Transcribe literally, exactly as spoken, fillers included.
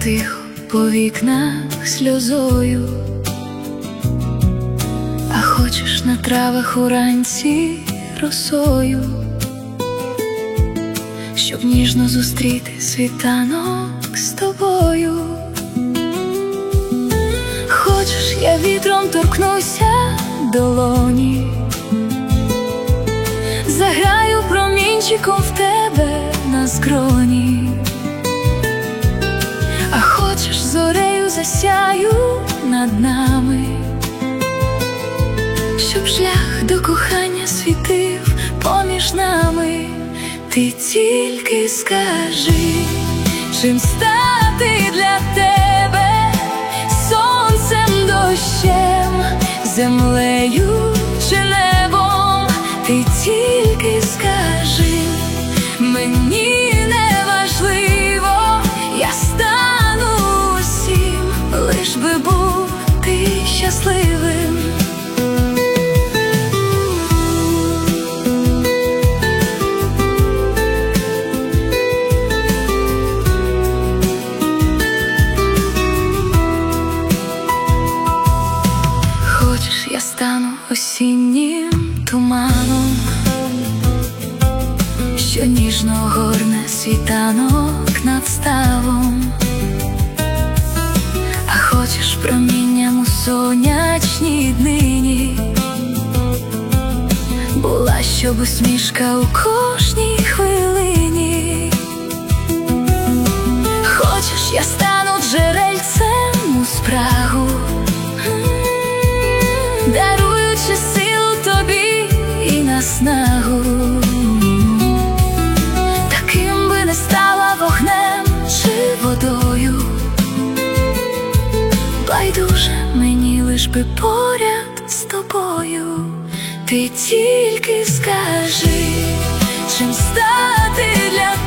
тихо по вікнах сльозою, а хочеш на травах уранці росою, щоб ніжно зустріти світанок з тобою. Хочеш, я вітром торкнуся долоні, заграю промінчиком в тебе на скроні. А хочеш, зорею засяю над нами, щоб шлях до кохання світив поміж нами. Ти тільки скажи, чим стати для тебе сонцем, дощем, землею чи небом. Ти тільки скажи, мені не важливо, я стану усім, лиш би був ти щасливим. Хочеш, я стану осіннім туманом, що ніжно горне світанок над ставом. А хочеш, промінням у сонячній днині була, щоб усмішка у кожній хвилині. Хочеш, я стану джерельцем у спрагу, даруючи силу тобі і наснагу. Таким би не стала вогнем чи водою, байдуже мені, лиш би поряд з тобою. Ти тільки скажи, чим стати для